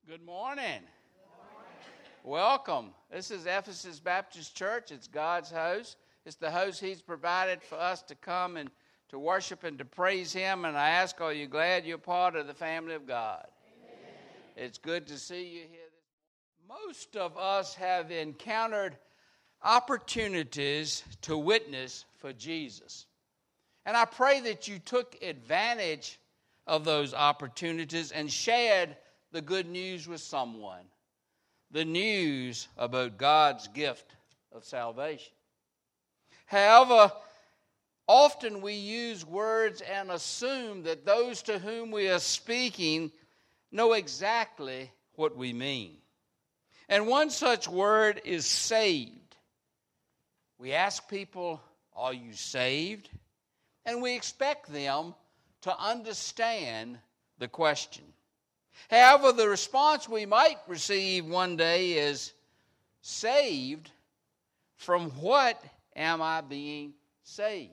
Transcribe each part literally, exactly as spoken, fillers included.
Good morning. Good morning. Welcome. This is Ephesus Baptist Church. It's God's house. It's the house He's provided for us to come and to worship and to praise Him. And I ask, are you glad you're part of the family of God? Amen. It's good to see you here. Most of us have encountered opportunities to witness for Jesus. And I pray that you took advantage of those opportunities and shared the good news with someone. The news about God's gift of salvation. However, often we use words and assume that those to whom we are speaking know exactly what we mean. And one such word is saved. We ask people, are you saved? And we expect them to understand the question. However, the response we might receive one day is, saved? From what am I being saved?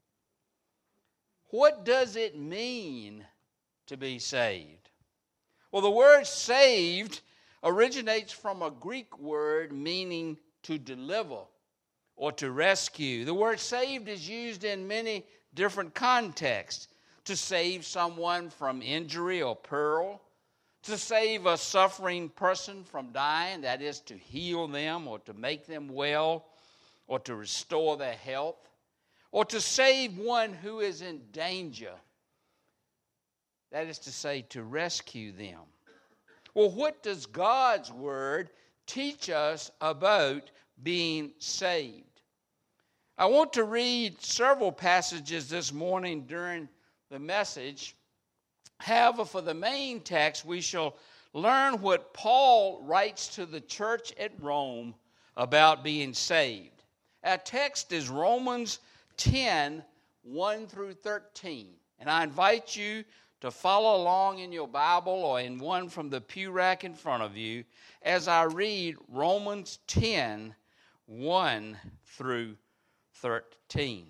What does it mean to be saved? Well, the word saved originates from a Greek word meaning to deliver or to rescue. The word saved is used in many different contexts. To save someone from injury or peril, to save a suffering person from dying, that is to heal them or to make them well or to restore their health, or to save one who is in danger, that is to say to rescue them. Well, what does God's word teach us about being saved? I want to read several passages this morning during the message. However, for the main text, we shall learn what Paul writes to the church at Rome about being saved. Our text is Romans ten, one through thirteen. And I invite you to follow along in your Bible or in one from the pew rack in front of you as I read Romans ten, one through thirteen.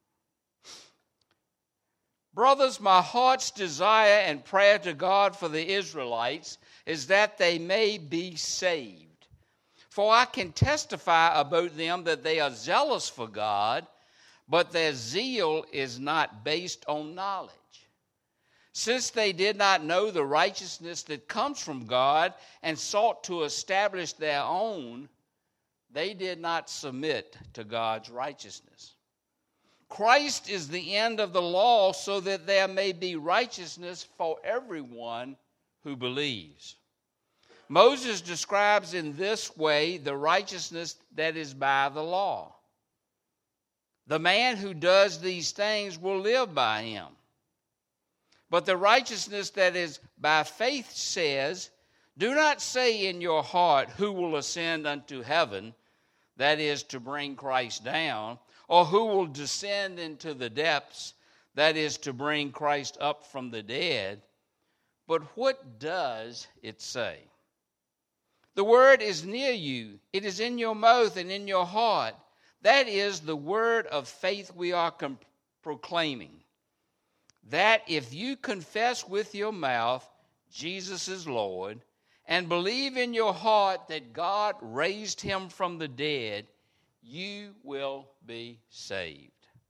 Brothers, my heart's desire and prayer to God for the Israelites is that they may be saved. For I can testify about them that they are zealous for God, but their zeal is not based on knowledge. Since they did not know the righteousness that comes from God and sought to establish their own, they did not submit to God's righteousness. Christ is the end of the law so that there may be righteousness for everyone who believes. Moses describes in this way the righteousness that is by the law. The man who does these things will live by him. But the righteousness that is by faith says, do not say in your heart, who will ascend unto heaven, that is to bring Christ down, or who will descend into the depths, that is to bring Christ up from the dead. But what does it say? The word is near you. It is in your mouth and in your heart. That is the word of faith we are com- proclaiming. That if you confess with your mouth Jesus is Lord, and believe in your heart that God raised him from the dead, you will be saved.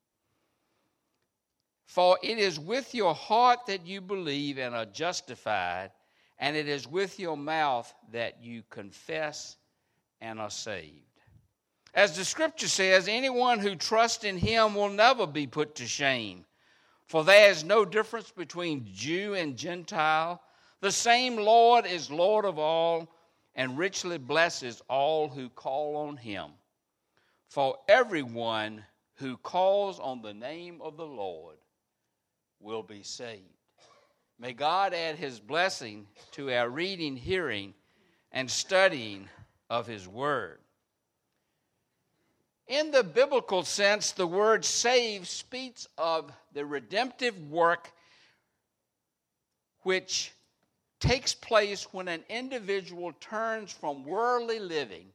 For it is with your heart that you believe and are justified, and it is with your mouth that you confess and are saved. As the scripture says, anyone who trusts in him will never be put to shame. For there is no difference between Jew and Gentile. The same Lord is Lord of all, and richly blesses all who call on him. For everyone who calls on the name of the Lord will be saved. May God add his blessing to our reading, hearing, and studying of his word. In the biblical sense, the word save speaks of the redemptive work which takes place when an individual turns from worldly living,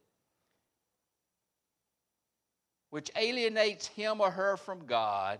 which alienates him or her from God,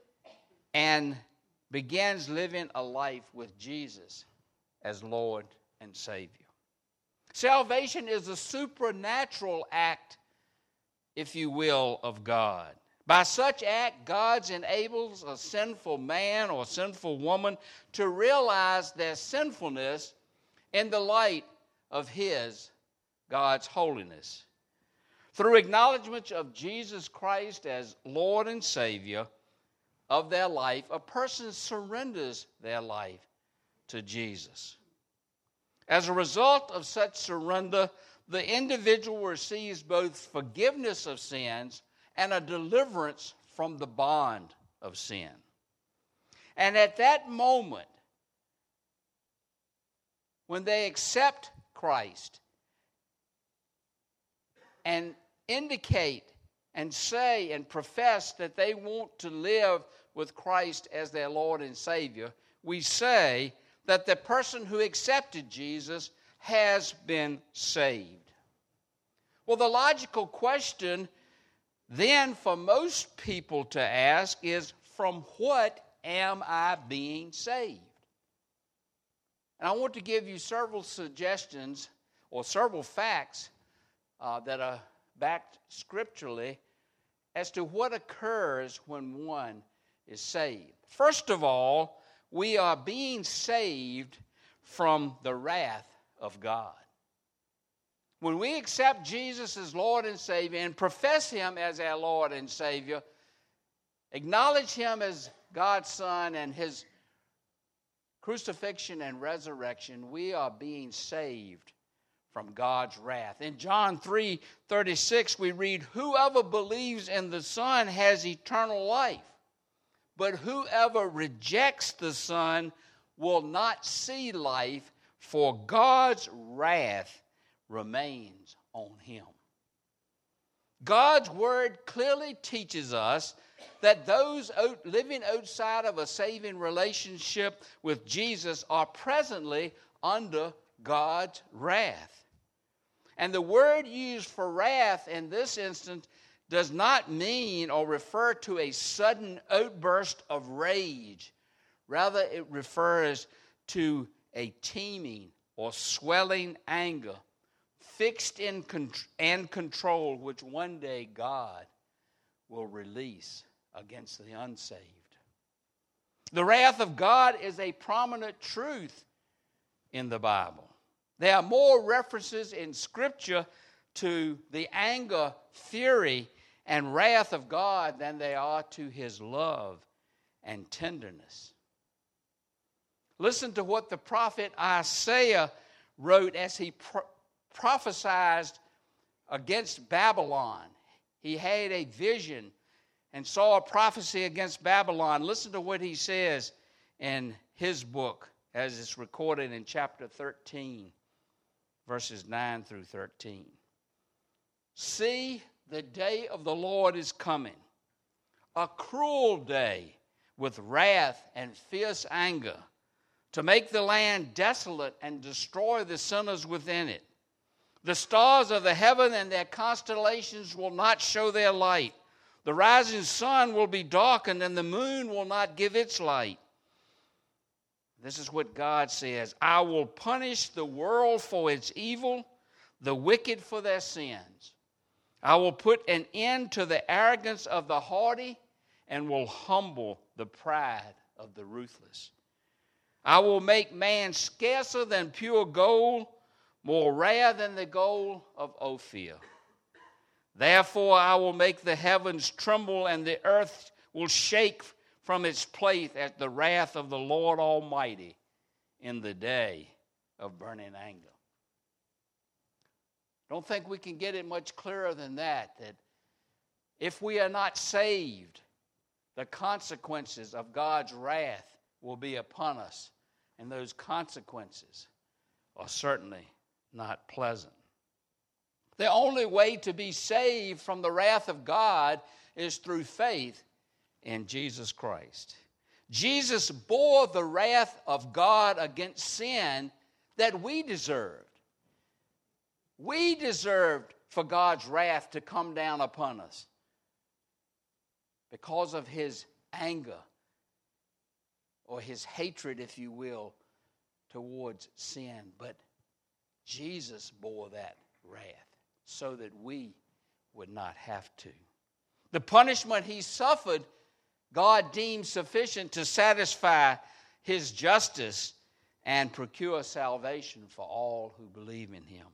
and begins living a life with Jesus as Lord and Savior. Salvation is a supernatural act, if you will, of God. By such act, God enables a sinful man or sinful woman to realize their sinfulness in the light of His, God's holiness. Through acknowledgement of Jesus Christ as Lord and Savior of their life, a person surrenders their life to Jesus. As a result of such surrender, the individual receives both forgiveness of sins and a deliverance from the bond of sin. And at that moment, when they accept Christ and indicate and say and profess that they want to live with Christ as their Lord and Savior, we say that the person who accepted Jesus has been saved. Well, the logical question then for most people to ask is, from what am I being saved? And I want to give you several suggestions or several facts uh, that are backed scripturally as to what occurs when one is saved. First of all, we are being saved from the wrath of God. When we accept Jesus as Lord and Savior and profess Him as our Lord and Savior, acknowledge Him as God's Son and His crucifixion and resurrection, we are being saved from God's wrath. In John three thirty-six, we read, "Whoever believes in the Son has eternal life, but whoever rejects the Son will not see life, for God's wrath remains on him." God's Word clearly teaches us that those living outside of a saving relationship with Jesus are presently under God's wrath. And the word used for wrath in this instance does not mean or refer to a sudden outburst of rage. Rather, it refers to a teeming or swelling anger, fixed in con- and control, which one day God will release against the unsaved. The wrath of God is a prominent truth in the Bible. There are more references in Scripture to the anger, fury, and wrath of God than there are to His love and tenderness. Listen to what the prophet Isaiah wrote as he pro- prophesied against Babylon. He had a vision and saw a prophecy against Babylon. Listen to what he says in his book as it's recorded in chapter thirteen, verses nine through thirteen. "See, the day of the Lord is coming, a cruel day with wrath and fierce anger, to make the land desolate and destroy the sinners within it. The stars of the heaven and their constellations will not show their light. The rising sun will be darkened, and the moon will not give its light." This is what God says: "I will punish the world for its evil, the wicked for their sins. I will put an end to the arrogance of the haughty and will humble the pride of the ruthless. I will make man scarcer than pure gold, more rare than the gold of Ophir. Therefore I will make the heavens tremble, and the earth will shake from its place at the wrath of the Lord Almighty in the day of burning anger." Don't think we can get it much clearer than that, that if we are not saved, the consequences of God's wrath will be upon us, and those consequences are certainly not pleasant. The only way to be saved from the wrath of God is through faith in Jesus Christ. Jesus bore the wrath of God against sin that we deserved. We deserved for God's wrath to come down upon us because of His anger or His hatred, if you will, towards sin. But Jesus bore that wrath so that we would not have to. The punishment he suffered, God deemed sufficient to satisfy his justice and procure salvation for all who believe in him.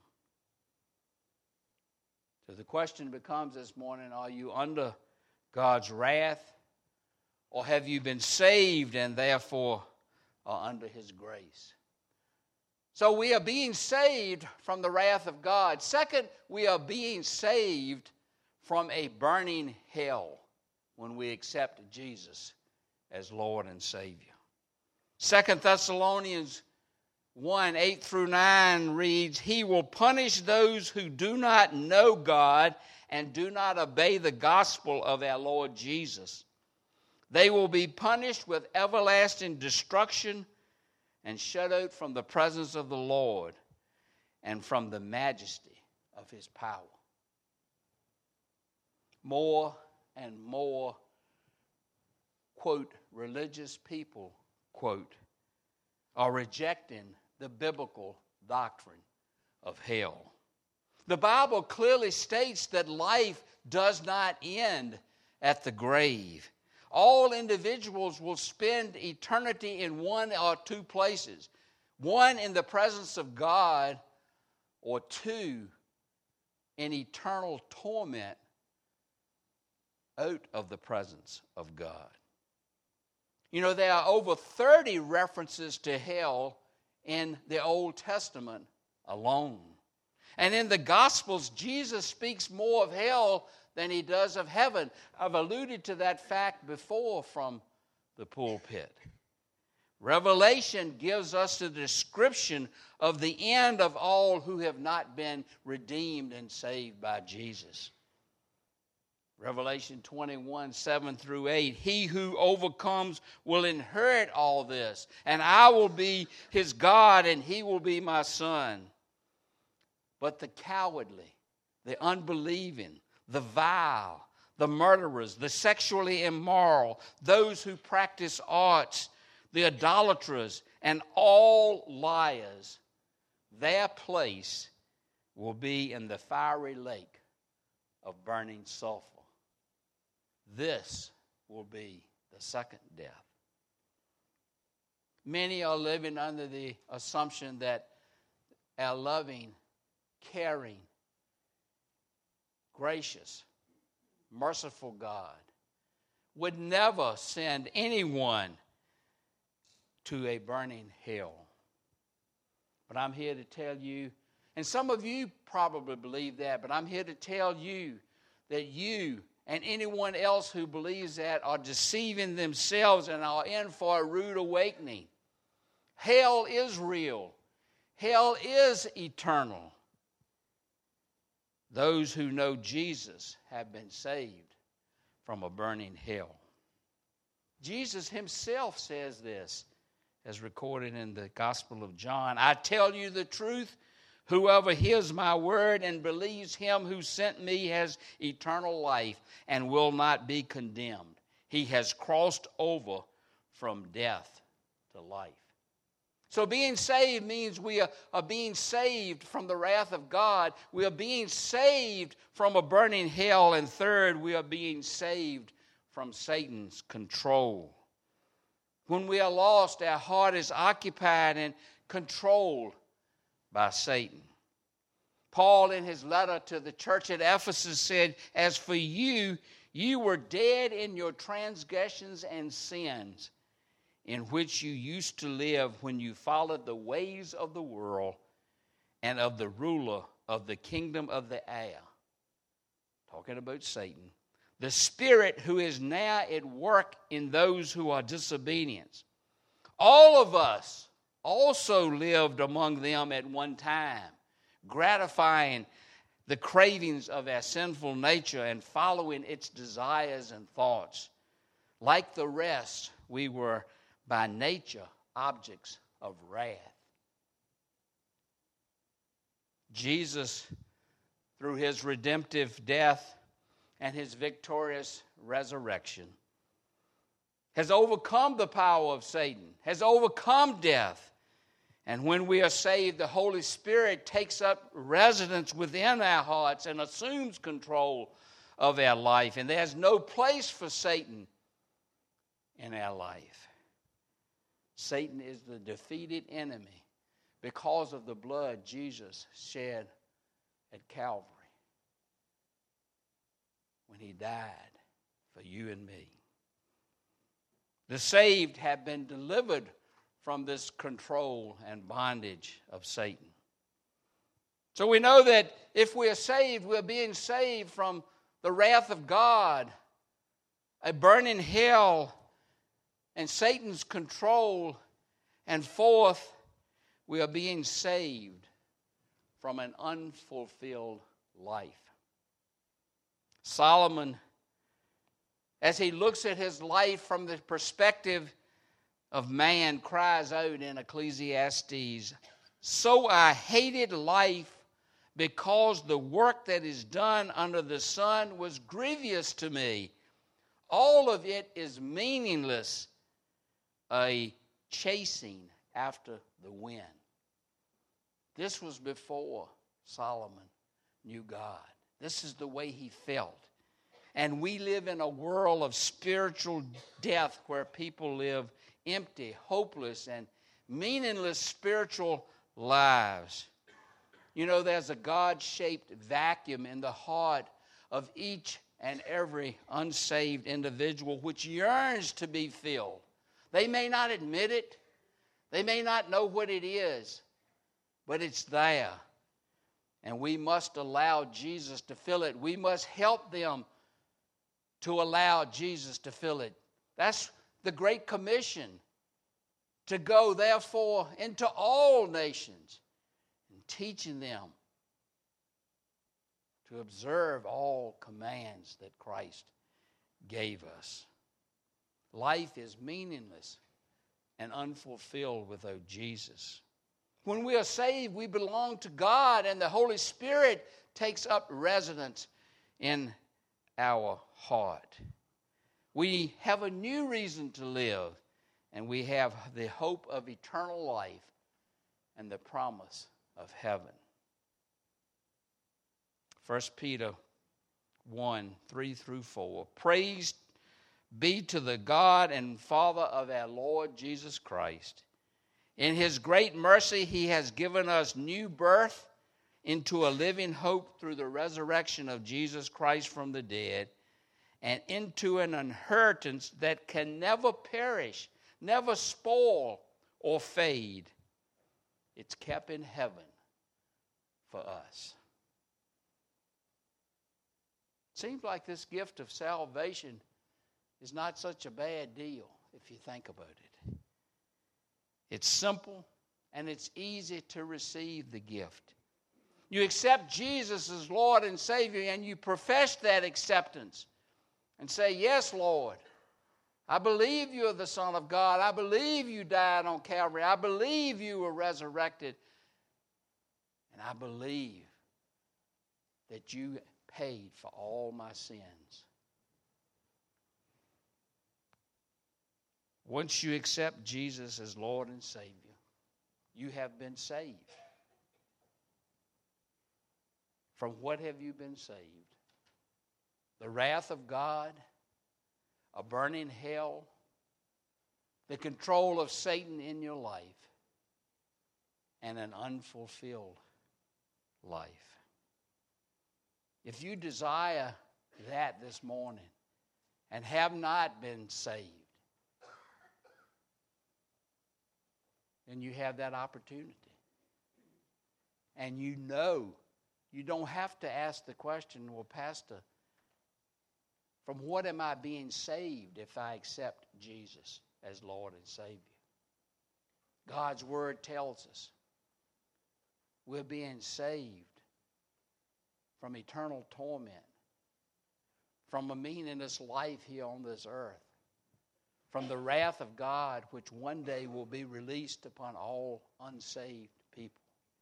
So the question becomes this morning, are you under God's wrath, or have you been saved and therefore are under his grace? So we are being saved from the wrath of God. Second, we are being saved from a burning hell when we accept Jesus as Lord and Savior. Second Thessalonians one, eight through nine reads, He will punish those who do not know God and do not obey the gospel of our Lord Jesus. They will be punished with everlasting destruction and shut out from the presence of the Lord and from the majesty of his power. More and more, quote, religious people, quote, are rejecting the biblical doctrine of hell. The Bible clearly states that life does not end at the grave. All individuals will spend eternity in one or two places. One, in the presence of God, or two, in eternal torment out of the presence of God. You know, there are over thirty references to hell in the Old Testament alone. And in the Gospels, Jesus speaks more of hell than he does of heaven. I've alluded to that fact before from the pulpit. Revelation gives us the description of the end of all who have not been redeemed and saved by Jesus. Revelation twenty-one, seven through eight. He who overcomes will inherit all this, and I will be his God, and he will be my son. But the cowardly, the unbelieving, the vile, the murderers, the sexually immoral, those who practice arts, the idolaters, and all liars, their place will be in the fiery lake of burning sulfur. This will be the second death. Many are living under the assumption that our loving, caring, gracious, merciful God would never send anyone to a burning hell. But I'm here to tell you, and some of you probably believe that, but I'm here to tell you that you and anyone else who believes that are deceiving themselves and are in for a rude awakening. Hell is real. Hell is eternal. Those who know Jesus have been saved from a burning hell. Jesus himself says this, as recorded in the Gospel of John. I tell you the truth, whoever hears my word and believes him who sent me has eternal life and will not be condemned. He has crossed over from death to life. So being saved means we are, are being saved from the wrath of God. We are being saved from a burning hell. And third, we are being saved from Satan's control. When we are lost, our heart is occupied and controlled by Satan. Paul, in his letter to the church at Ephesus, said, as for you, you were dead in your transgressions and sins, in which you used to live when you followed the ways of the world and of the ruler of the kingdom of the air. Talking about Satan. The spirit who is now at work in those who are disobedient. All of us also lived among them at one time, gratifying the cravings of our sinful nature and following its desires and thoughts. Like the rest, we were by nature objects of wrath. Jesus, through his redemptive death and his victorious resurrection, has overcome the power of Satan, has overcome death, And when we are saved, the Holy Spirit takes up residence within our hearts and assumes control of our life. And there's no place for Satan in our life. Satan is the defeated enemy because of the blood Jesus shed at Calvary when he died for you and me. The saved have been delivered from this control and bondage of Satan. So we know that if we are saved, we're being saved from the wrath of God, a burning hell, and Satan's control. And fourth, we are being saved from an unfulfilled life. Solomon, as he looks at his life from the perspective of man, cries out in Ecclesiastes, "So I hated life because the work that is done under the sun was grievous to me. All of it is meaningless, a chasing after the wind." This was before Solomon knew God. This is the way he felt. And we live in a world of spiritual death where people live empty, hopeless, and meaningless spiritual lives. You know, there's a God-shaped vacuum in the heart of each and every unsaved individual which yearns to be filled. They may not admit it. They may not know what it is, but it's there. And we must allow Jesus to fill it. We must help them to allow Jesus to fill it. That's the Great Commission, to go, therefore, into all nations and teaching them to observe all commands that Christ gave us. Life is meaningless and unfulfilled without Jesus. When we are saved, we belong to God, and the Holy Spirit takes up residence in our heart. We have a new reason to live, and we have the hope of eternal life and the promise of heaven. First Peter one, three through four. Praise be to the God and Father of our Lord Jesus Christ. In his great mercy, he has given us new birth into a living hope through the resurrection of Jesus Christ from the dead, and into an inheritance that can never perish, never spoil or fade. It's kept in heaven for us. Seems like this gift of salvation is not such a bad deal if you think about it. It's simple and it's easy to receive the gift. You accept Jesus as Lord and Savior, and you profess that acceptance and say, "Yes, Lord, I believe you are the Son of God. I believe you died on Calvary. I believe you were resurrected. And I believe that you paid for all my sins." Once you accept Jesus as Lord and Savior, you have been saved. From what have you been saved? The wrath of God, a burning hell, the control of Satan in your life, and an unfulfilled life. If you desire that this morning and have not been saved, then you have that opportunity. And you know, you don't have to ask the question, "Well, Pastor, from what am I being saved if I accept Jesus as Lord and Savior?" God's Word tells us we're being saved from eternal torment, from a meaningless life here on this earth, from the wrath of God which one day will be released upon all unsaved people,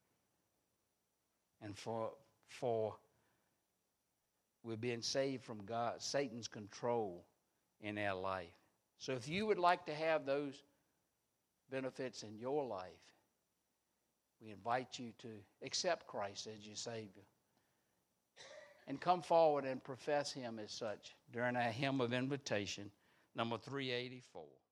and for for we're being saved from God, Satan's control in our life. So if you would like to have those benefits in your life, we invite you to accept Christ as your Savior and come forward and profess Him as such during our hymn of invitation, number three eighty-four.